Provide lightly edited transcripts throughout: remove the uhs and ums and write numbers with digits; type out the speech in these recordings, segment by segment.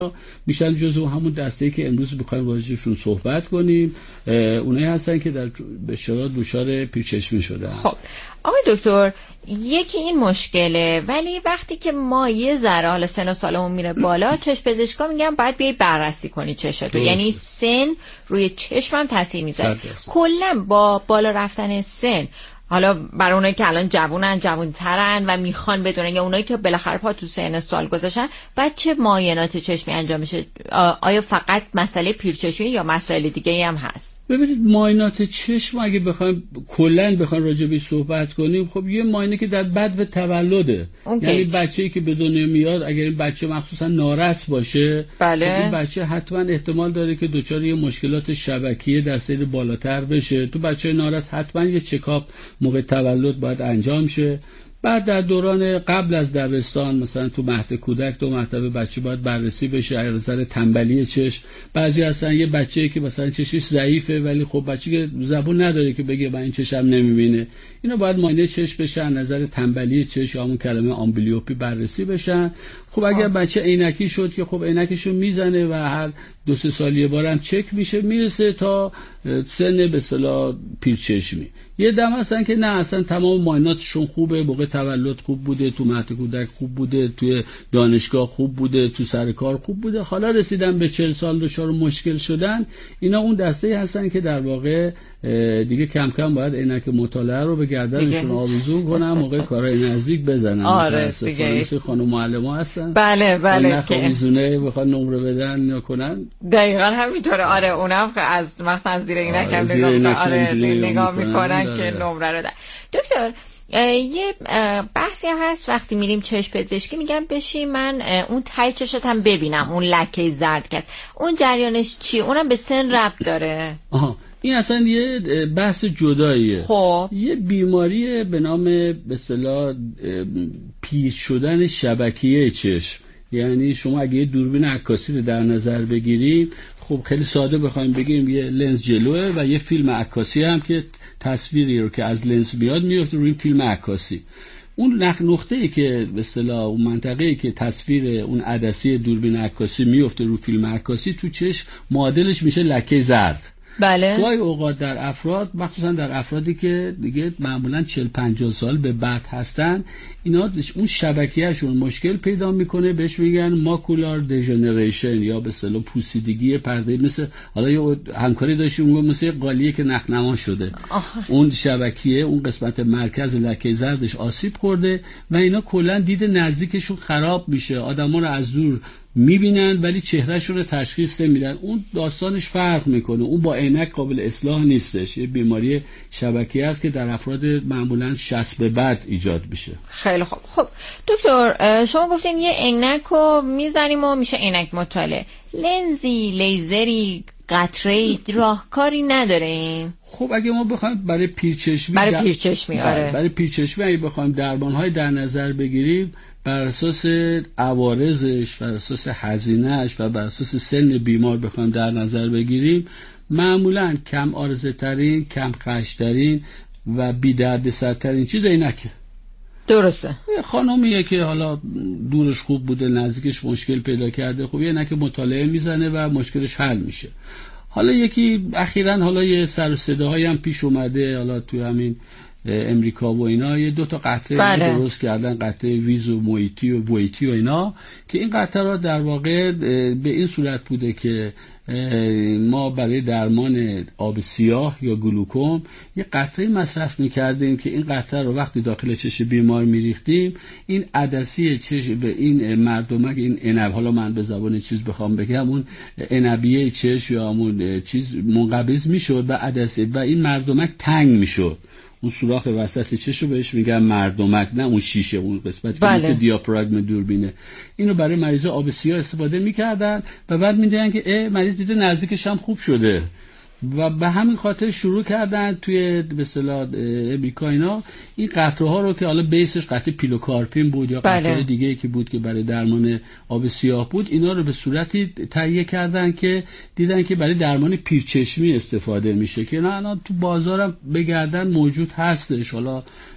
میشن جزو همون دسته‌ای که امروز بخوایم راجعشون صحبت کنیم. اونایی هستن که در به اشتراک دچار پیرچشمی شدن. خب آقای دکتر، یکی این مشکله، ولی وقتی که ما یه ذره حالا سن و سالمون میره بالا، چشم پزشکا میگن باید بیای بررسی کنی چشتو، یعنی سن روی چشمم تاثیر میذاره. کلا با بالا رفتن سن، حالا برای اونایی که الان جوان‌ترن و میخوان بدونن، یا اونایی که بالاخره پا تو سن سال گذاشتن، بعد چه معاینات چشمی انجام میشه؟ آیا فقط مسئله پیرچشمی یا مسائل دیگه هم هست؟ ببینید، معاینات چشم اگه بخوایم کلا راجع بهش صحبت کنیم، خب یه معاینه که در بدو تولده، یعنی بچه‌ای که به دنیا میاد، اگر این بچه مخصوصا نارس باشه، بله، خب این بچه حتما احتمال داره که دچار یه مشکلات شبکیه در سن بالاتر بشه. تو بچه نارس حتما یه چکاپ موقع تولد باید انجام شه. بعد در دوران قبل از دبستان، مثلا تو مهد کودک 2 مرتبه بچه باید بررسی بشه از نظر تنبلی چشم. بعضی هستن یه بچه‌ای که مثلا چشمش ضعیفه، ولی خب بچه‌ای که زبون نداره که بگه من این چشم نمیبینه، اینا باید معاینه چشم بشن، از نظر تنبلی چشم یا همون کلمه آمبلیوپی بررسی بشن. خب اگر بچه عینکی شد که خب عینکشو میزنه و هر 2-3 سال یه بارم چک میشه، میرسه تا سن به اصطلاح پیرچشمی. یه دم هستن که نه، اصلا تمام معایناتشون خوبه، موقع تولد خوب بوده، تو مهد کودک خوب بوده، توی دانشگاه خوب بوده، تو سر کار خوب بوده، حالا رسیدن به 40 سال دچار مشکل شدن. اینا اون دسته هستن که در واقع دیگه کم کم باید عینک مطالعه رو به گردنشون آویزون کنن، موقع کارهای نزدیک بزنن. آره دیگه خانم معلم‌ها هستن، بله که میزونه بخواد نمره بدن یا کنن، دقیقاً همینطوره. آره اونم از مثلا زیر عینک نگاه میکنن که نمره رو دن. دکتر، یه بحثی هست وقتی میریم چشم پزشکی، میگن بشی من اون ته چشت هم ببینم، اون لکه زرد که اون جریانش چیه؟ اونم به سن ربط داره؟ این اصلا یه بحث جداییه. خب یه بیماری به نام به اصطلاح پیر شدن شبکیه چشم، یعنی شما اگه یه دوربین عکاسی رو در نظر بگیریم، خب خیلی ساده بخوایم بگیم یه لنز جلوه و یه فیلم عکاسی هم که تصویری رو که از لنز میاد میفته روی فیلم عکاسی. اون نقطه‌ای که به اصطلاح اون منطقه‌ای که تصویر اون عدسی دوربین عکاسی میفته روی فیلم عکاسی، تو چشم معادلش میشه لکه زرد. بله. گاهی اوقات در افراد، مخصوصا در افرادی که دیگه معمولا 40-50 سال به بعد هستن، اینا اون شبکیه‌شون مشکل پیدا میکنه، بهش میگن ماکولار دیژنریشن یا به اصطلاح پوسیدگی پرده. مثل حالا یه همکاری داشتیم اون مثل قالیه که نخنما شده، اون شبکیه، اون قسمت مرکز لکه زردش آسیب خورده و اینا کلا دید نزدیکشون خراب میشه. آدما رو از دور میبینن ولی چهرهشون رو تشخیص نمیدن. اون داستانش فرق میکنه، اون با عینک قابل اصلاح نیستش. یه بیماری شبکیه است که در افراد معمولا 60 به بعد ایجاد میشه. خیلی خوب. خب دکتر، شما گفتین یه عینک رو میزنیم و میشه عینک مطالعه. لنزی، لیزری، قطره‌ای راهکاری نداره این؟ خب اگه ما بخوایم برای پیرچشمی برای پیرچشمی اگه بخوایم درمان‌های در نظر بگیریم، بر اساس عوارضش، بر اساس هزینه‌اش و بر اساس سن بیمار بخوایم در نظر بگیریم، معمولاً کم عارضه ترین، کم خرج ترین و بی دردسرترین چیز عینکه. درسته. خانومیه که حالا دورش خوب بوده، نزدیکش مشکل پیدا کرده، خب یه عینک مطالعه میزنه و مشکلش حل میشه. حالا یکی اخیراً حالا یه سر و صداهایی هم پیش اومده، حالا تو همین امریکا و اینا یه 2 تا قطره درست کردن، قطره ویز و مویتی و ویتی و اینا، که این قطره در واقع به این صورت بوده که ما برای درمان آب سیاه یا گلوکوم یه قطره مصرف می‌کردیم که این قطره رو وقتی داخل چشم بیمار می‌ریختیم، این عدسی چشم به این مردمک، این عنب، حالا من به زبان چیز بخوام بگم، اون عنبیه چشم یا همون چیز منقبض می‌شد و عدسه و این مردمک تنگ می‌شد. اون سوراخ وسط چشم بهش میگن مردمک، نه اون شیشه، اون قسمت که مثل دیافراگم دوربینه. اینو برای مریضا آب سیاه استفاده میکردن و بعد میدیدن که مریض دیده نزدیکش هم خوب شده و به همین خاطر شروع کردن توی به اصطلاح امریکا اینا این قطره ها رو که حالا بیسش قطره پیلوکارپین بود یا قطره دیگه که بود که برای درمان آب سیاه بود، اینا رو به صورتی تهیه کردن که دیدن که برای درمان پیرچشمی استفاده میشه، که نه تو بازارم بگردن موجود هستش. حالا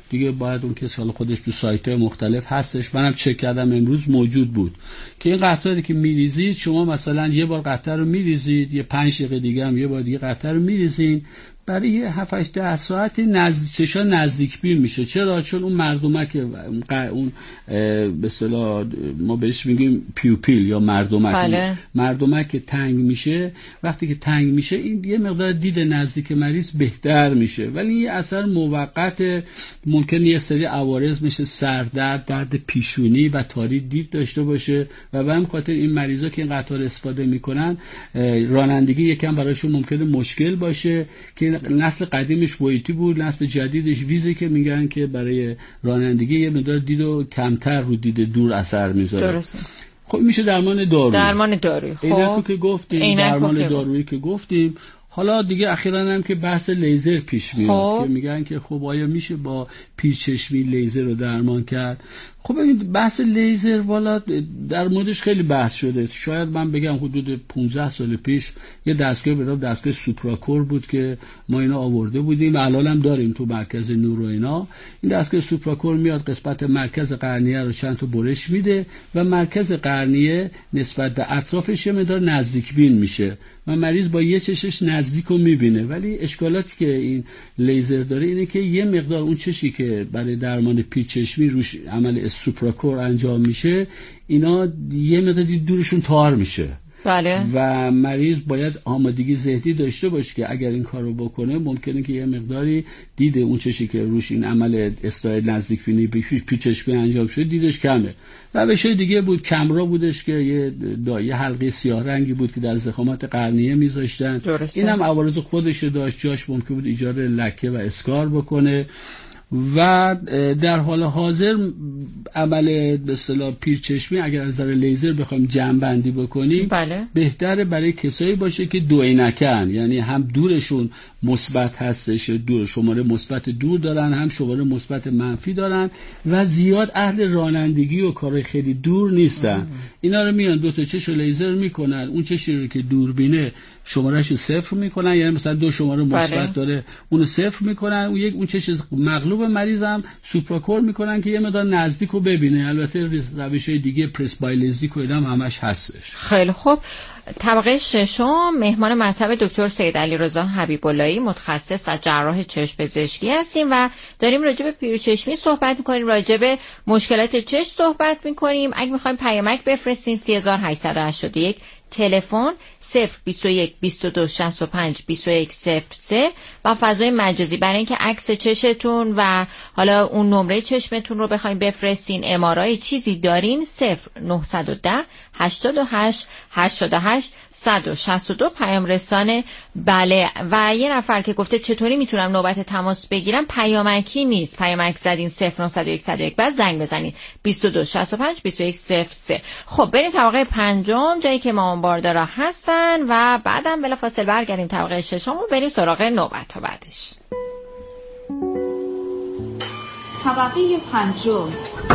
دیگه باید اون کسی حالا خودش تو سایت‌های مختلف هستش، منم چک کردم امروز موجود بود که این قطره که میریزید شما مثلا یه بار قطره رو میریزید، یه 5 دقیقه دیگه هم یه بار دیگه قطره رو میریزین، برای 7-8 ساعت چشا نزدیک بین میشه. چرا؟ چون اون مردمک، اون به اصطلاح ما بهش میگیم پیوپیل یا مردمک، مردمک تنگ میشه. وقتی که تنگ میشه این یه مقدار دید نزدیک مریض بهتر میشه، ولی یه اثر موقت، ممکنه یه سری عوارض مثل سردرد، درد پیشونی و تاری دید داشته باشه و به همین خاطر این مریضا که این قطار استفاده میکنن رانندگی یکم براشون ممکنه مشکل باشه که نسل قدیمش ویتی بود، نسل جدیدش ویزه که میگن که برای رانندگی یه مقدار دیدو کمتر رو دید دور اثر میذاره. درسته. خب میشه درمان دارویی. خب اینکو که گفتیم، درمان دارویی که گفتیم. حالا دیگه اخیراً هم که بحث لیزر پیش میاد که میگن که خب آیا میشه با پیرچشمی لیزر رو درمان کرد؟ خب این بحث لیزر والا در موردش خیلی بحث شده. شاید من بگم حدود 15 سال پیش یه دستگاه به نام دستگاه سوپراکور بود که ما اینا آورده بودیم و الان هم داریم تو مرکز نور و اینا. این دستگاه سوپراکور میاد قسمت مرکز قرنیه رو چند تا برش میده و مرکز قرنیه نسبت به اطرافش یه مقدار نزدیک بین میشه و مریض با یه چشش نزدیک رو میبینه. ولی اشکالاتی که این لیزر داره اینه که یه مقدار اون چشی که برای درمان پیرچشمی روش عمل سوپراکور انجام میشه اینا یه مقدار دورشون تار میشه. بله. و مریض باید آمادگی ذهنی داشته باشه که اگر این کارو بکنه ممکنه که یه مقداری دید اون چشی که روش این عمل اصلاح نزدیکبینی پیچشمی انجام شده دیدش کمه. روش دیگه بود، کمرا بودش که یه حلقه سیاه رنگی بود که در ضخامت قرنیه میذاشتن. اینم عوارض خودش داشت، جاش ممکن بود ایجاد لکه و اسکار بکنه. و در حال حاضر عمل به اصطلاح پیرچشمی اگر از نظر لیزر بخوایم جمع بندی بکنیم بهتره برای کسایی باشه که دو عینکن، یعنی هم دورشون مثبت هستش، دور شماره مثبت دور دارن، هم شماره مثبت منفی دارن و زیاد اهل رانندگی و کارهای خیلی دور نیستن. اینا رو میان دو تا چش لیزر میکنن، اون چشی رو که دوربینه شماره‌اش رو 0 میکنن، یعنی مثلا 2 شماره مثبت داره اونو 0 میکنن، اون چش مغلوب مریضم سوپراکور میکنن که یه مقدار نزدیک رو ببینه. البته روش‌های دیگه پرسبایلزیک و اینا همش هستش. خیلی خوب. طبقه ششم مهمان مطب دکتر سید علیرضا حبیب اللهی متخصص و جراح چشم پزشکی هستیم و داریم راجع به پیرچشمی صحبت میکنیم، راجع به مشکلات چشم صحبت میکنیم. اگه میخوایم پیامک بفرستین 3881 تلفن 021 22 65 21 03 و فضای مجازی برای اینکه عکس چشتون و حالا اون نمره چشمتون رو بخواید بفرستین، ام‌آرآی چیزی دارین 0910 88 88 162 پیام رسانه. بله. و یه نفر که گفته چطوری میتونم نوبت تماس بگیرم، پیامکی نیست، پیامک زدین 0901 101 بعد زنگ بزنید 22 65 21 03. خب بریم طبقه پنجم جایی که ما باردارا هستن و بعدم بلافاصله برگردیم طبقه ششم و بریم سراغ نوبت ها بعدش. طبقه پنجم.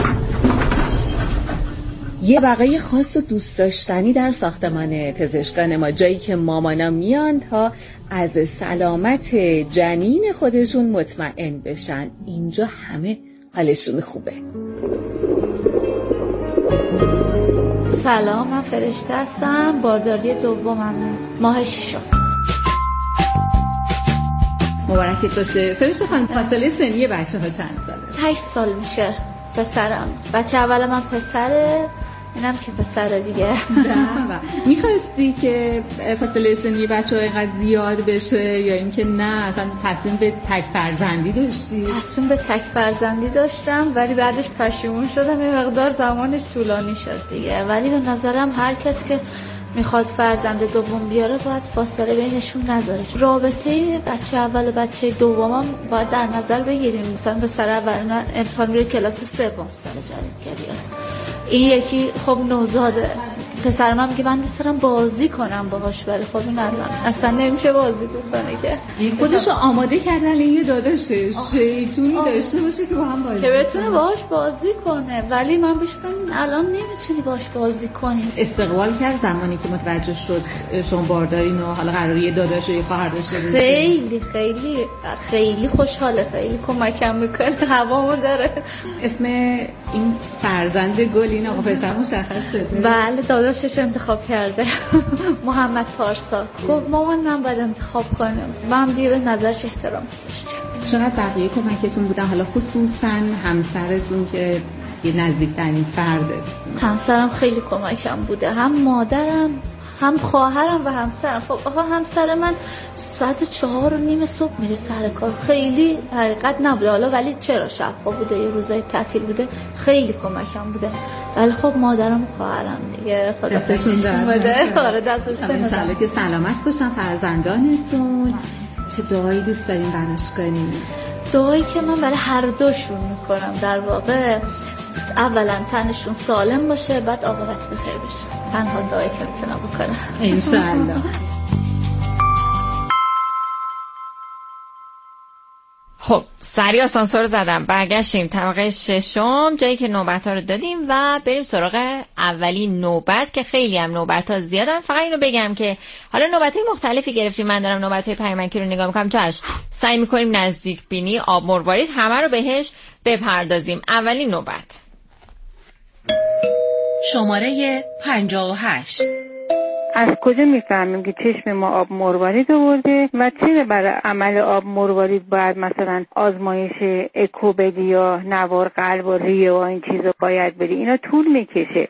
یه بقای خاص و دوست داشتنی در ساختمان پزشکان ما، جایی که مامانا میان تا از سلامت جنین خودشون مطمئن بشن. اینجا همه حالشون خوبه. سلام، من فرشته هستم، بارداری دوممه، ماه ششم. مبارکت باشه. فرشته خانم، فاصله سنی بچه ها چند ساله؟ 8 سال میشه. پسرم، بچه اول من پسره، اینم که پسره دیگه. میخواستی که فاصله سنی بچه ها اینقدر زیاد بشه یا اینکه نه اصلا تصمیم به تک فرزندی داشتی؟ تصمیم به تک فرزندی داشتم ولی بعدش پشیمون شدم، یه مقدار زمانش طولانی شد دیگه. ولی به نظرم هر کس که میخواد فرزند دوم بیاره باید فاصله بینشون نذاره. رابطه بچه اول و بچه دومم باید در نظر بگیریم. مثلا به سر اول امسال میره کلاس 3 سال جدید که بیاد، این یکی خب نوزاده پسر من میگه من دوست دارم بازی کنم باهاش، ولی خب این اصلا نمیشه بازی کنه که خودشو آماده کردن یه داداش شیطونی داشته باشه که با هم بازی که بتونه باهاش بازی کنه، ولی من بهش گفتم الان نمیتونی باهاش بازی کنی. استقبال کرد زمانی که متوجه شد شما باردارین و حالا قراره یه داداش و یه خواهر داشته باشید؟ خیلی خیلی خیلی خوشحاله، خیلی کمکم میکنه، هوامو داره. اسم این فرزند گل این آقا پسر مشخص شده؟ بله داداشش انتخاب کرده محمد پارسا. گفت مامان من باید انتخاب کنم، من دیگه به نظرش احترام گذاشتم. چقدر بقیه کمکتون بودن، حالا خصوصا همسرتون که یه نزدیکترین فرده؟ همسرم خیلی کمکم بوده، هم مادرم هم خواهرم و همسرم. خب آقا همسر من ساعت 4:30 صبح میره سر کار، خیلی حقیقت نبوده حالا، ولی چرا شب‌ها بوده یه روزای تعطیل بوده خیلی کمکم بوده. ولی خب مادرم و خواهرم دیگه خدا دستشون بده. آره دستش بده. ان شاءالله که سلامت باشن فرزندانتون. چه دعایی دوست دارین براش کنین؟ دعایی که من برای هر دوشون میکنم در واقع، اولا تنشون سالم باشه، بعد عاقبت بخیر بشه. تنها دعایی که میتونم بکنم ان شاءالله. خب سریع آسانسور زدم، برگشتیم طبقه 6 جایی که نوبت‌ها رو دادیم و بریم سراغ اولین نوبت که خیلی هم نوبت‌ها زیادن. فقط اینو بگم که حالا نوبت‌های مختلفی گرفتیم، من دارم نوبت‌های پیامکی رو نگاه می‌کنم، چاش سعی می‌کنیم نزدیک بینی، آب مروارید همه رو بهش بپردازیم. اولین نوبت شماره 58. از کجا میفهمیم که چشم ما آب مروارید آورده و چرا برای عمل آب مروارید باید مثلا آزمایش اکو بدی یا نوار قلب و ریه و این چیزا باید بدی؟ اینا طول میکشه.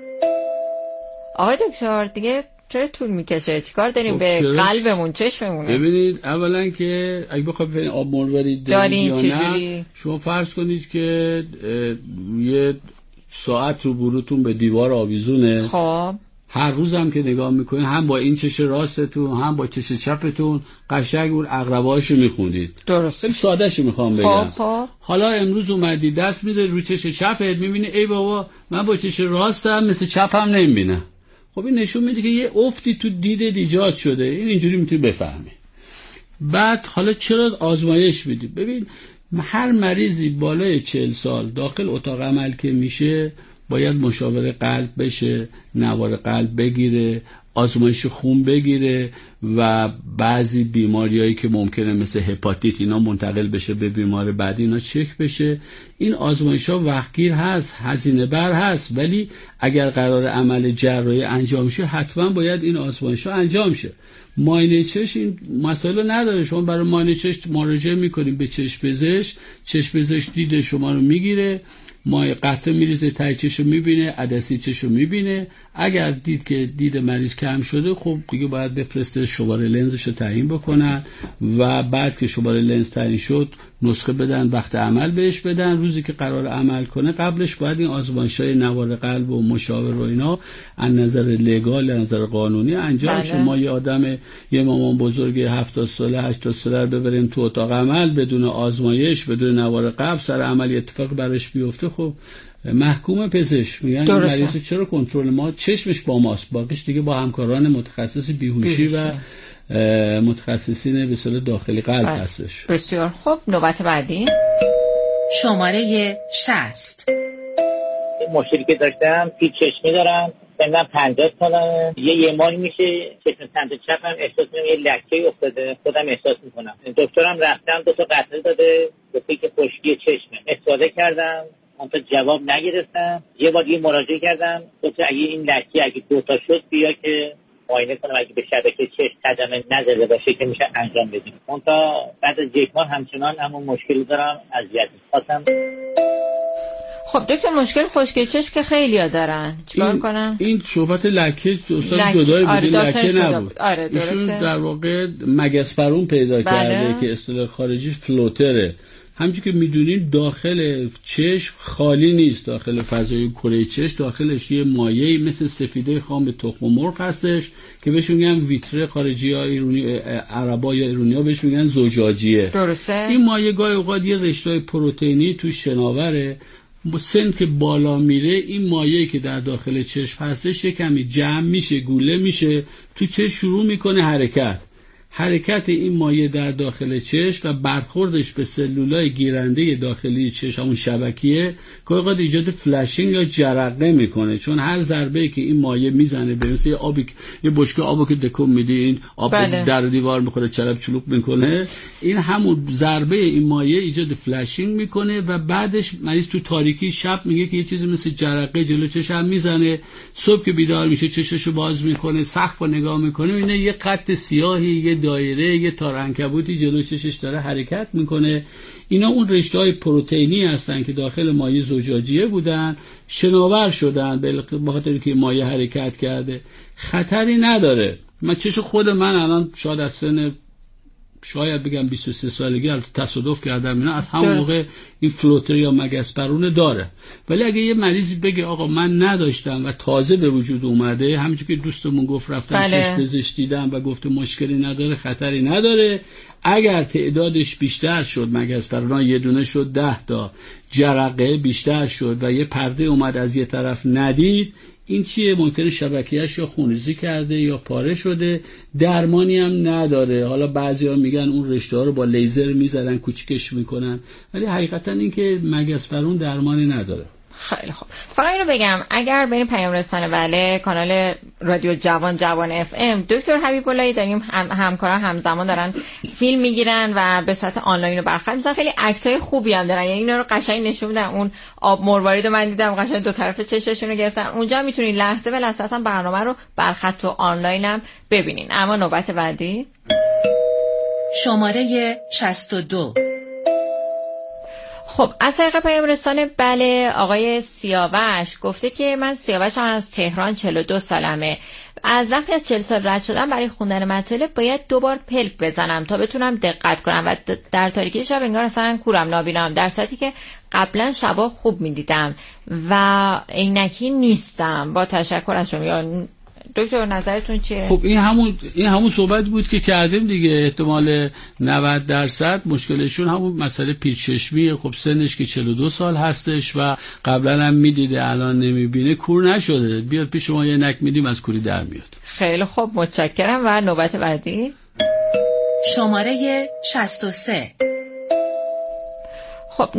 آقای دکتر دیگه چرا طول میکشه؟ چیکار داریم به قلبمون چشممون؟ ببینید اولا که اگه بخواید ببینید آب مروارید دارید یا نه، شما فرض کنید که یه ساعت رو بروتون به دیوار آویزونه. خب هر روز هم که نگاه میکنید هم با این چش راستتون هم با چش چپتون قشنگ اون عقربه‌هاشو میخوندید. درست. خیلی ساده‌شو میخوام بگم. خب. حالا امروز اومدی دست میذاری رو چش چپت، میبینی ای بابا من با چش راستم مثل چپم نمیبینم. خب این نشون میده که یه افتی تو دیدت ایجاد شده. این اینجوری میتونی بفهمی. بعد حالا چرا آزمایش میدی؟ ببین هر مریضی بالای 40 سال داخل اتاق عمل که میشه باید مشاور قلب بشه، نوار قلب بگیره، آزمایش خون بگیره و بعضی بیماریایی که ممکنه مثل هپاتیت اینا منتقل بشه به بیمار بعدی اینا چک بشه. این آزمایش‌ها وقتگیر هست، هزینه بر هست، ولی اگر قرار عمل جراحی انجام شه حتما باید این آزمایش‌ها انجام شه. معاینه چشم این مسائل نداره، شما برای معاینه چشم مراجعه می‌کنید به چشم پزشک، چشم پزشک دید شما رو میگیره، ما قطعه میریزه تای چشم میبینه، عدسی چشم میبینه. اگر دید که دید مریض کم شده خب دیگه باید بفرسته شماره لنزش رو تعیین بکنن و بعد که شماره لنز تعیین شد نسخه بدن، وقت عمل بهش بدن. روزی که قرار عمل کنه قبلش باید این آزمایش‌های نوار قلب و مشاور و اینا از نظر لگال، از نظر قانونی انجام شه. ما یه آدم یه مامان بزرگ 70 ساله 80 ساله رو ببریم تو اتاق عمل بدون آزمایش، بدون نوار قلب، سر عمل اتفاق براش بیفته خب محکوم پزشک میگن این مریض چرا کنترل ما چشمش با ماست، باقیش دیگه با همکاران متخصص بیهوشی و متخصصین به اصطلاح داخلی قلب هستش. بسیار خوب. نوبت بعدی شماره 60. مشکلی که داشتم پیچ چشمی دارم، سنم 50 سالمه، یه ماه میشه چشم سمت چپم احساس میکنم یه لکه افتاده، خودم احساس میکنم. دکترم رفتم 2 تا قطره داده، گفته که خشکی چشمه. استفاده کردم تا جواب نگرفتم. یه بار مراجعه کردم، گفت اگه این لکه اگه 2 تا شد بیا که معاینه کنم، اگه به شبکه چشم صدمه نزده باشه که میشه انجام بدیم. اون تا بعد از 1 ماه همچنان همون مشکل دارم، اذیت می‌خوام. خب دکتر مشکل خشکی چشم که خیلی‌ها دارن، چیکار کنم؟ این صحبت لکه دوستان جدایی بود، لکه نبود. آره ایشون در واقع مگس فرون پیدا کرده که اصطلاح خارجیش فلوتره. همچون که میدونین داخل چشم خالی نیست، داخل فضای کره چشم داخلش یه مایعی مثل سفیده خام به تخم مرغ هستش که بهش میگن ویتره، خارجی ها ایرانی عربا یا ایرانی ها بهش میگن زجاجیه. درسته. این مایع گاهی اوقات یه رشته پروتئینی تو شناوره، سن که بالا میره این مایعی که در داخل چشم هستش کمی جمع میشه، گوله میشه، تو چشم شروع میکنه حرکت این مایع در داخل چشم و برخوردش به سلولای گیرنده داخلی چشم، همون شبکیه، که اوقات ایجاد فلاشینگ یا جرقه میکنه، چون هر ضربه‌ای که این مایع میزنه به مثل یه بشکه آبو که دکون میدی این آب در دیوار میخوره چلپ چلوپ میکنه، این همون ضربه این مایع ایجاد فلاشینگ میکنه و بعدش مریض تو تاریکی شب میگه که یه چیزی مثل جرقه جلو چشم میزنه. صبح که بیدار میشه چششو باز میکنه، سقفو نگاه میکنه، اینه یه خط سیاهی، یه دایره، یه تار عنکبوتی جلو چشش داره حرکت میکنه. اینا اون رشته‌های پروتئینی هستن که داخل مایع زجاجیه بودن، شناور شدن به خاطر که مایع حرکت کرده. خطری نداره. من چش خود من الان شاید از سن شاید بگم 23 سالگی تصادف کردم اینا، از همون موقع این فلوتر یا مگس پرونه داره. ولی اگه یه مریضی بگه آقا من نداشتم و تازه به وجود اومده، همونجوری که دوستمون گفت رفتم چشم پزشک دیدم و گفته مشکلی نداره، خطری نداره. اگر تعدادش بیشتر شد، مگس پرونه یه دونه شد 10 تا، جرقه بیشتر شد و یه پرده اومد از یه طرف ندید، این چیه؟ ممکنه شبکیه‌اش یا خونریزی کرده یا پاره شده، درمانی هم نداره. حالا بعضیا میگن اون رشته‌ها رو با لیزر میزنن کوچیکش میکنن، ولی حقیقتا این که مگس پرون درمانی نداره. خیلی خوب. فقط اینو بگم اگر بریم پیام رسانه بله کانال رادیو جوان اف ام، دکتر حبیب اللهی داریم همکاران همزمان دارن فیلم میگیرن و به صورت آنلاین رو برخورد می‌کنن. خیلی اکتای خوبی هم دارن، یعنی اینا رو قشنگ نشون میدن. اون آب مروارید رو من دیدم قشنگ دو طرف چششون رو گرفتن. اونجا میتونید لحظه به لحظه اصلا برنامه رو بر خط و آنلاین هم ببینین. اما نوبت بعدی شماره 62. خب از طریق پیام رسانه بله آقای سیاوش گفته که من سیاوشم از تهران، 42 سالمه. از وقتی از 40 سال رد شدم برای خوندن مطالب باید 2 بار پلک بزنم تا بتونم دقت کنم و در تاریکی شب انگار اصلا کورم نابینام، در صورتی که قبلا شبا خوب میدیدم و عینکی نیستم. با تشکر از شما. یا دکتر نظرتون چیه؟ خب این همون صحبت بود که کردیم دیگه. احتمال 90% مشکلشون همون مسئله پیچشمیه. خب سنش که 42 سال هستش و قبلا هم میدیده الان نمیبینه، کور نشده، بیاد پیش ما یه نک میدیم از کوری در میاد. خیلی خب متشکرم. و نوبت بعدی شماره 63. خب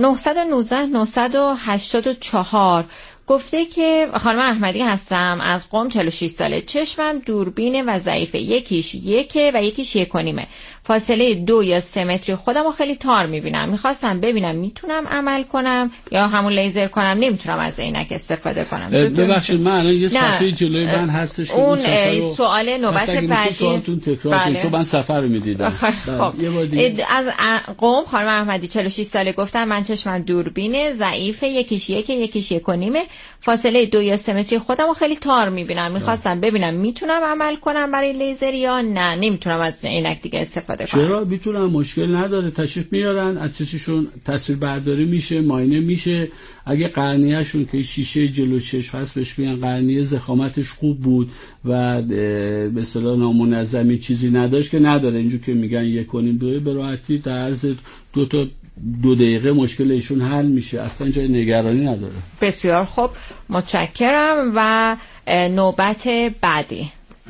919-984 گفته که خانم احمدی هستم از قم، 46 ساله. چشمم دوربینه و ضعیفه، یکیش 1 و یکیش 1.5. فاصله 2 یا 3 متری خودم رو خیلی تار میبینم. میخواستم ببینم میتونم عمل کنم یا همون لیزر کنم. نمیتونم از عینک استفاده کنم. ببخشید من الان یه صفحه جلوی من هستش اون سوال نوبت بعدی سوالتون تکرار کنید چون من سفر رو میدیدم. خب از قم خانم احمدی 46 ساله گفتم من چشمم دوربینه، ضعیفه، یکیش 1 یکیش 1.5. فاصله 2 یا 3 متری خودم رو خیلی تار میبینم. میخواستم ببینم میتونم عمل کنم برای لیزر یا نه نمیتونم از عینک دیگه استفاده کنم. چرا میتونم، مشکل نداره. تشریف میارن، از چششون تصویر برداری میشه، معاینه میشه. اگه قرنیه‌شون که شیشه جلو چشم هست بهش میگن قرنیه زخامتش خوب بود و به اصطلاح نامنظمی چیزی نداشت که نداره، اینجور که میگن 1.5 به راحتی در عرض 2 دقیقه مشکل ایشون حل میشه، اصلا جای نگرانی نداره. بسیار خوب متشکرم. و نوبت بعدی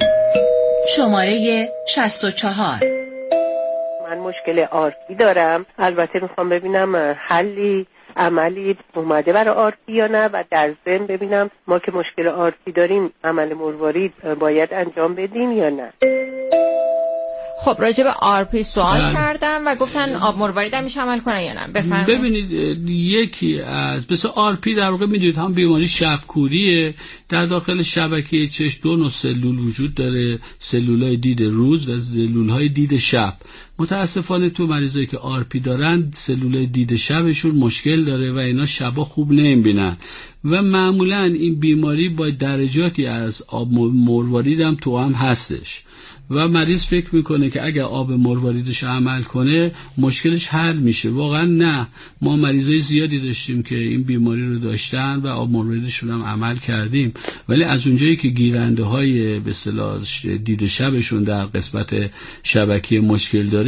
شماره 64. من مشکل آرپی دارم، البته میخوام ببینم حلی عملی اومده برای آرپی یا نه و در ضمن ببینم ما که مشکل آرپی داریم عمل مروارید باید انجام بدیم یا نه. خب راجع به آرپی سوال کردم و گفتن آب مروارید هم میشه عمل کنن یا نه. بفرمایید. ببینید یکی از مثل آرپی در واقع میدونید هم بیماری شبکوریه. در داخل شبکه چشم 2 نوع سلول وجود داره، سلولای دید روز و سلولهای دید شب. متاسفانه تو مریضایی که آرپی دارن سلولای دید شبشون مشکل داره و اینا شبا خوب نمیبینن و معمولا این بیماری با درجاتی از آب مروارید هم تو هم هستش و مریض فکر میکنه که اگر آب مرواریدش عمل کنه مشکلش حل میشه. واقعا نه. ما مریضای زیادی داشتیم که این بیماری رو داشتن و آب مرواریدشون هم عمل کردیم، ولی از اونجایی که گیرنده های به اصطلاح دید شبشون در قسمت شبکیه مشکل داره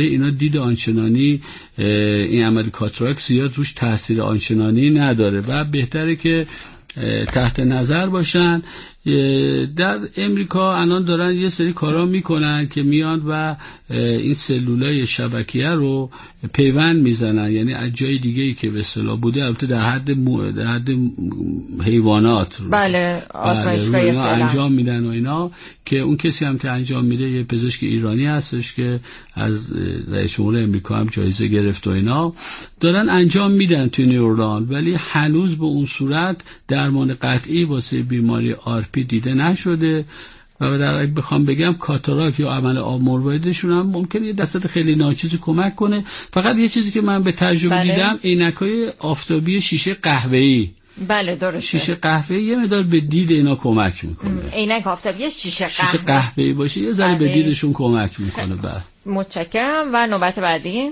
برای اینا دید آنچنانی این عمل کاتاراکت زیاد روش تاثیر آنچنانی نداره و بهتره که تحت نظر باشن. در امریکا الان دارن یه سری کارا میکنن که میان و این سلولای شبکیه رو پیوند میزنن، یعنی از جای دیگه ای که به اصطلاح بوده، البته در حد حیوانات بله آزمایشگاهی انجام میدن و اینا، که اون کسی هم که انجام میده یه پزشک ایرانی هستش که از رئیس جمهور امریکا هم جایزه گرفت و اینا، دارن انجام میدن تو نیورلان، ولی هنوز به اون صورت درمان قطعی واسه بیماری آرپی دیده نشده و در بخوام بگم کاتاراک یا عمل آب مرواریدشون هم ممکنه یه درصد خیلی ناچیزی کمک کنه. فقط یه چیزی که من به تجربه دیدم، عینکای آفتابی شیشه قهوه‌ای. بله درسته. شیشه قهوه‌ای یه مقدار به دید اینا کمک میکنه. عینک آفتابی شیشه قهوه‌ای باشه یه ذره به دیدشون کمک میکنه. بله متشکرم. و نوبت بعدی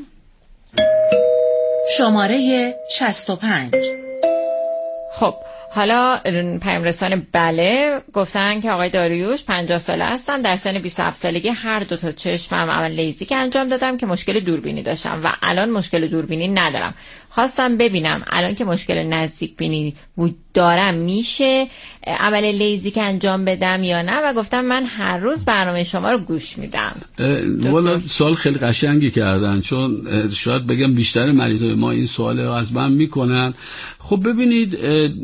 شماره 65. خب حالا پیام رسان بله گفتن که آقای داریوش 50 ساله هستم، در سن 27 سالگی هر دو تا چشمم عمل لیزیک انجام دادم که مشکل دوربینی داشتم و الان مشکل دوربینی ندارم. خواستم ببینم الان که مشکل نزدیک بینی دارم میشه عمل لیزیک انجام بدم یا نه، و گفتم من هر روز برنامه شما رو گوش میدم. والا سوال خیلی قشنگی کردن، چون شاید بگم بیشتر مریضای ما این سوال رو از من میکنن. خب ببینید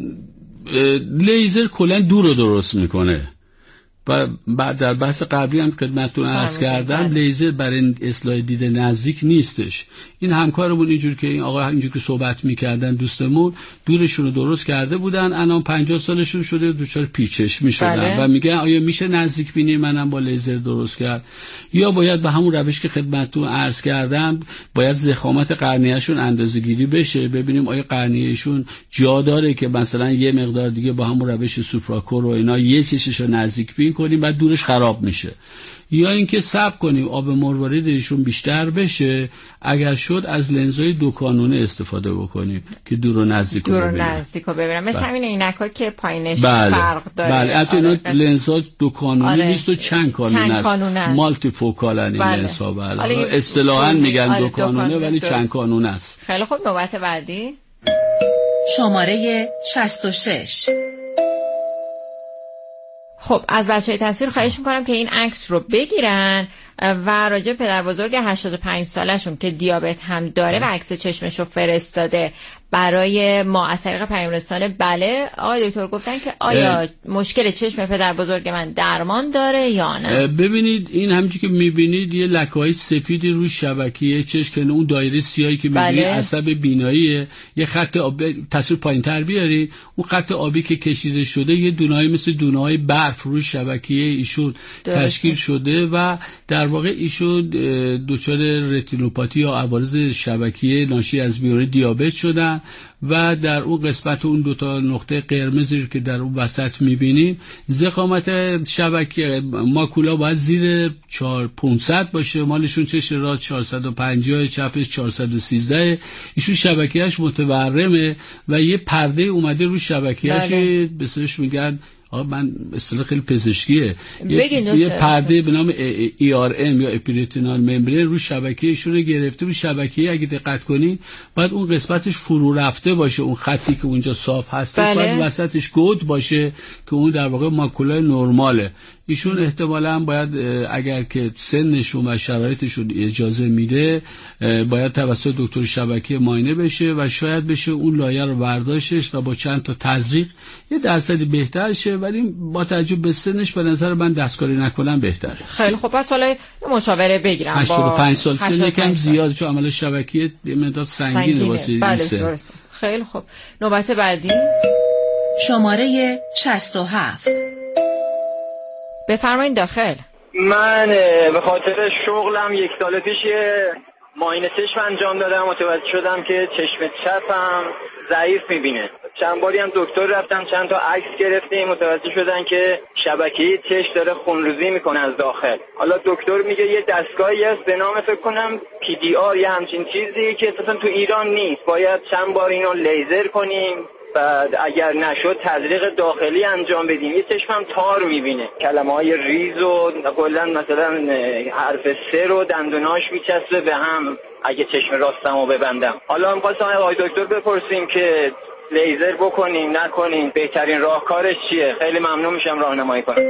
لیزر کلا دور رو درست میکنه و بعد در بحث قبلی هم خدمتتون عرض کردم لیزر برای اصلاح دید نزدیک نیستش. این همکارمون اینجور که این آقا اینجور که صحبت میکردن دوستمون دورشون رو درست کرده بودن، الان 50 سالشون شده دچار پیچشمی شدن و میگن آیا میشه نزدیک بینی منم با لیزر درست کرد، یا باید به همون روش که خدمتتون عرض کردم باید ضخامت قرنیه‌شون اندازه‌گیری بشه، ببینیم آیا قرنیه‌شون جا داره که مثلا یه مقدار دیگه با همون روش سوپراکور و اینا یه چششو نزدیک بین کنیم بعد دورش خراب میشه، یا اینکه صبر کنیم آب مرواریدشون بیشتر بشه، اگر شد از لنزهای دو کانونه استفاده بکنیم که دور و نزدیک رو ببینیم. مثل همین عینک‌ها که پایینش فرق داره. بله البته اینا لنزها دو کانونه نیست و چند کانونه است. مالتی فوکال این لنزها. بله اصطلاحاً میگن دو کانونه ولی چند کانونه است. خیلی خوب نوبت بعدی شماره 66. خب از بچه‌های تصویر خواهش میکنم که این عکس رو بگیرن و راجع پدر بزرگ 85 سالشون که دیابت هم داره و عکس چشمش رو فرستاده برای ما از طریق پیام رسانه. بله آقای دکتر گفتن که آیا مشکل چشم پدر بزرگ من درمان داره یا نه؟ ببینید این همونجوری که میبینید یه لکه‌های سفیدی روی شبکیه چشم، اون دایره سیاهی که میبینید عصب بیناییه، یه خط آبی تصویر پایین‌تر بیارید، اون خط آبی که کشیده شده یه دونه‌ای مثل دونه‌های برف روی شبکیه ایشون تشکیل شده و در واقع ایشون دچار رتینوپاتی یا عوارض شبکیه ناشی از بیماری دیابت شدن و در اون قسمت اون دوتا نقطه قرمزی که در اون وسط میبینیم ضخامت شبکیه ماکولا باید زیر 500 باشه، مالشون چش راست 450 چپش 413 ایشون شبکیهش متورمه و یه پرده اومده رو شبکیهش به اصطلاح میگن من اصطلاح خیلی پزشکیه یه پرده به نام ERM یا اپیرتینال ممبرین رو شبکیهشون گرفته. رو شبکیه اگه دقت کنین بعد اون قسمتش فرو رفته باشه، اون خطی که اونجا صاف هست بعد وسطش گود باشه که اون در واقع ماکولای نرماله. ایشون احتمالاً باید اگر که سنشون و شرایطشون اجازه میده باید توسط دکتر شبکیه معاینه بشه و شاید بشه اون لایه رو برداشتش و با چند تا تزریق یه درصدی بهتر شه، ولی با توجه به سنش به نظر من دستکاری نکنم بهتره. خیلی خب پس حالا مشاوره بگیرم. 85 سال سن یکم زیاد چون عمل شبکیه مقدار سنگینه واسه سن. خیلی خب نوبت بعدی شماره 67. بفرمایید داخل. من به خاطر شغلم 1 سال پیش معاینه چشم انجام دادم، متوجه شدم که چشم چپم ضعیف میبینه. چند باری هم دکتر رفتم، چند تا عکس گرفتیم، متوجه شدن که شبکیه چشم داره خونریزی میکنه از داخل. حالا دکتر میگه یه دستگاهی هست به نام فکر کنم PDR یا همچین چیزی که اصلا تو ایران نیست، باید چند بار اینو لیزر کنیم بعد اگر نشد تزریق داخلی انجام بدیم. یه چشمم تار میبینه، کلمه‌های ریز و کلا مثلا حرف سه رو دندوناش میچسبه به هم اگه چشم راستمو ببندم. حالا می‌خواستم آقای دکتر بپرسیم که لیزر بکنیم نکنیم، بهترین راهکارش چیه؟ خیلی ممنون میشم راهنمایی کنید.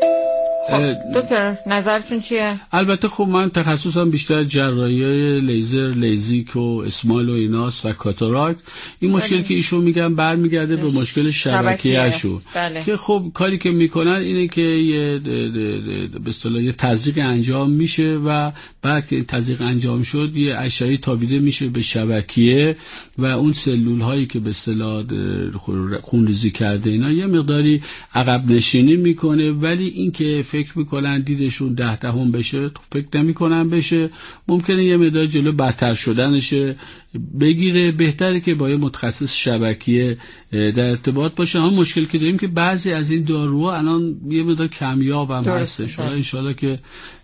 دکتر نظرتون چیه؟ البته خب من تخصصم بیشتر جراحی لیزر، لیزیک و اسمایل و ایناست و کاتاراکت. این مشکل که ایشون میگن برمیگرده به مشکل شبکیه‌شون که خب کاری که میکنن اینه که یه به اصطلاح تزریق انجام میشه و بعد که تزریق انجام شد یه اشعه‌ای تابیده میشه به شبکیه و اون سلول هایی که به اصطلاح خونریزی کرده اینا یه مقداری عقب نشینی میکنه، ولی این که فکر میکنن دیدشون 10 بشه، فکر نمیکنن بشه، ممکنه یه مقدار جلو بدتر شدنشه بگیره. بهتره که با یه متخصص شبکیه در ارتباط باشه. هم مشکل که داریم که بعضی از این داروها الان یه مقدار کمیاب هم هستش. حالا انشالله که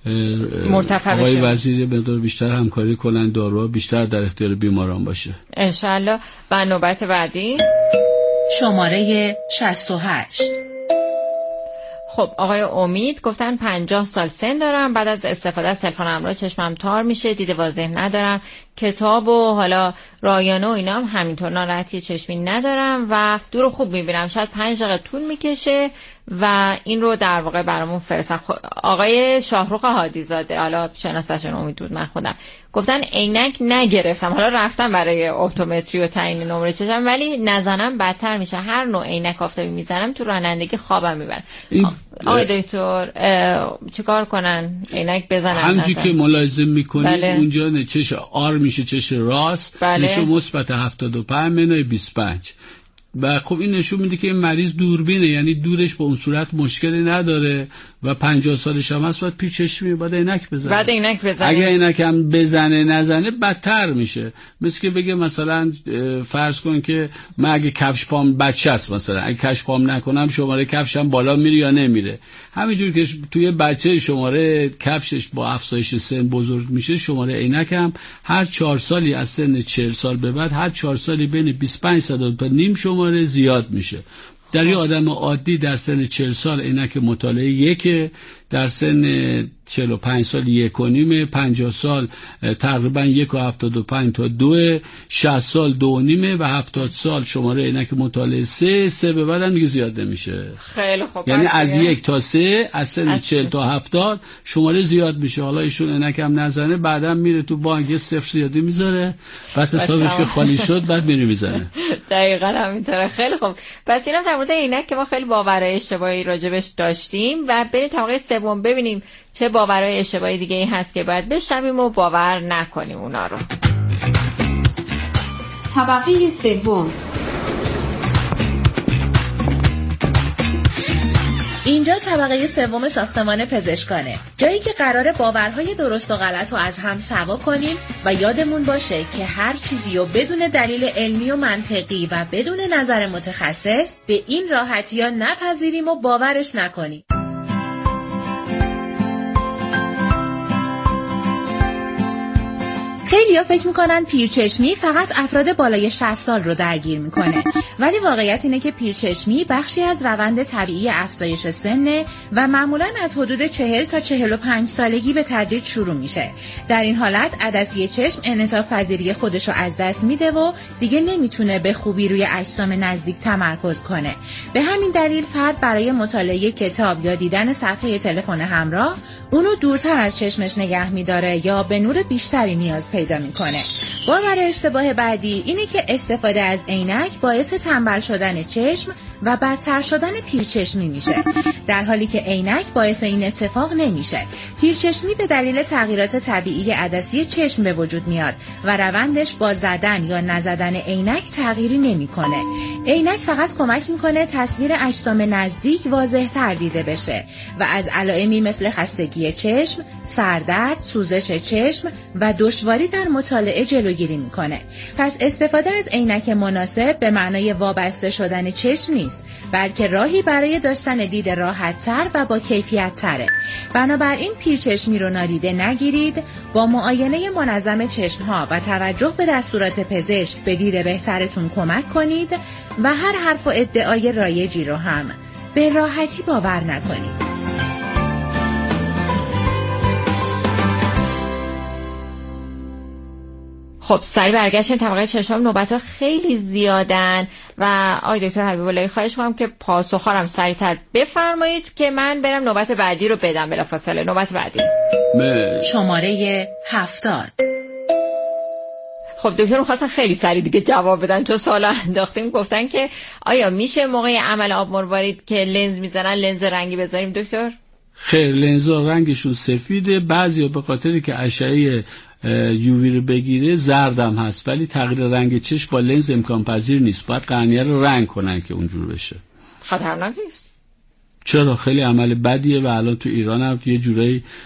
آقای وزیر مقدار بیشتر همکاری کنن، داروها بیشتر در اختیار بیماران باشه انشالله. و نوبت بعدی شماره 68. خب آقای امید گفتن 50 سال سن دارم، بعد از استفاده از تلفن همراه چشمم تار میشه، دید واضح ندارم، کتاب و حالا رایانه و اینا هم همینطور، ناراحتی چشمی ندارم و دور خوب میبینم، شاید 5 دقیقه طول میکشه و این رو در واقع برامون فرستن. آقای شاهرخ هادیزاده، حالا شناسشون امید بود من خودم، گفتن عینک نگرفتم، حالا رفتم برای اپتومتری و تعیین نمره چشم ولی نزنم بدتر میشه، هر نوع عینک آفتابی میزنم تو رانندگی خوابم میبره. آقای دکتر چیکار کنن؟ عینک بزنن؟ همونجوری که ملاحظه میکنید اونجا چش آر میشه چش راست، نشون مثبت 75 منهای 25 و خب این نشون میده که این مریض دوربینه، یعنی دورش به اون صورت مشکلی نداره و 50 سالش هم هست، باید پیچشمی باید عینک بزنه. اگه عینک هم بزنه نزنه بدتر میشه. مثل که بگه مثلا فرض کن که من اگه کفش پام بچه است، مثلا اگه کفش پام نکنم شماره کفشم بالا میره یا نمیره. همینجور که توی بچه شماره کفشش با افزایش سن بزرگ میشه، شماره عینک هم هر 4 سالی از سن 40 سال به بعد هر 4 سالی بین 25 تا نیم شماره زیاد میشه. در یه آدم عادی در سن 40 سال عینک مطالعه 1، در سن 45 سال 1.5، 50 سال تقریبا 1.75 تا 2، 60 سال 2.5 و 70 سال شماره عینک مطالعه 3 به بعد هم دیگه زیاد نمیشه. خیلی خوب. یعنی از 1 تا 3 از سن 40 تا 70 شماره زیاد میشه. حالا ایشون عینک هم نزنه، بعدم میره تو بانک 0 زیادی میذاره، بعد حسابش که خالی شد بعد میره میزنه. دقیقاً همینطوره. خیلی خوب. پس اینم در مورد عینک که ما خیلی باورهای اشتباهی راجبش داشتیم و بریم طبقه سوم ببینیم چه باورهای اشتباهی دیگه ای هست که باید بشنویم و باور نکنیم اونا رو. طبقه سوم. اینجا طبقه سوم ساختمان پزشکانه، جایی که قراره باورهای درست و غلط رو از هم سوا کنیم و یادمون باشه که هر چیزی رو بدون دلیل علمی و منطقی و بدون نظر متخصص به این راحتی ها نپذیریم و باورش نکنیم. خیلی‌ها فکر میکنن پیرچشمی فقط افراد بالای 60 سال رو درگیر میکنه، ولی واقعیت اینه که پیرچشمی بخشی از روند طبیعی افزایش سنه و معمولاً از حدود 40 تا 45 سالگی به تدریج شروع میشه. در این حالت عدسی چشم انعطاف پذیری خودش رو از دست میده و دیگه نمیتونه به خوبی روی اجسام نزدیک تمرکز کنه. به همین دلیل فرد برای مطالعه کتاب یا دیدن صفحه تلفن همراه اونو دورتر از چشمش نگه میداره یا به نور بیشتری نیاز پیدا میکنه. باور اشتباه بعدی اینه که استفاده از عینک باعث تنبل شدن چشم و بدتر شدن پیرچشمی میشه، در حالی که عینک باعث این اتفاق نمیشه. پیرچشمی به دلیل تغییرات طبیعی عدسی چشم به وجود میاد و روندش با زدن یا نزدن عینک تغییری نمیکنه. عینک فقط کمک میکنه تصویر اجسام نزدیک واضح‌تر دیده بشه و از علائمی مثل خستگی چشم، سردرد، سوزش چشم و دشواری در مطالعه جلوگیری میکنه. پس استفاده از عینک مناسب به معنای وابسته شدن چشم نیست، بلکه راهی برای داشتن دید راحت راحت تر و با کیفیت تره. بنابراین پیرچشمی رو نادیده نگیرید، با معاینه منظم چشم ها و توجه به دستورات پزشک به دید بهترتون کمک کنید و هر حرف و ادعای رایجی رو هم به راحتی باور نکنید. خب سریع برگشتیم طبقه چشم. نوبت ها خیلی زیادن و آقای دکتر حبیب اللهی خواهش می‌کنم که پاسخ‌ها رو سریع‌تر بفرمایید که من برم نوبت بعدی رو بدم بلافاصله. نوبت بعدی شماره 70. خب دکتر می‌خواستن خیلی سریع دیگه جواب بدن چون سوالا انداختیم. گفتن که آیا میشه موقع عمل آب مروارید که لنز می‌زنن لنز رنگی بذاریم دکتر؟ خیر، لنزها رنگشون سفیده، بعضیا به خاطری که اشعه یووی رو بگیره زردم هست، ولی تغییر رنگ چشم با لنز امکان پذیر نیست. باید قرنیه رو رنگ کنن که اونجور بشه. خطرناک نیست؟ چرا؟ خیلی عمل بدیه و الان تو ایران هم یه جورایی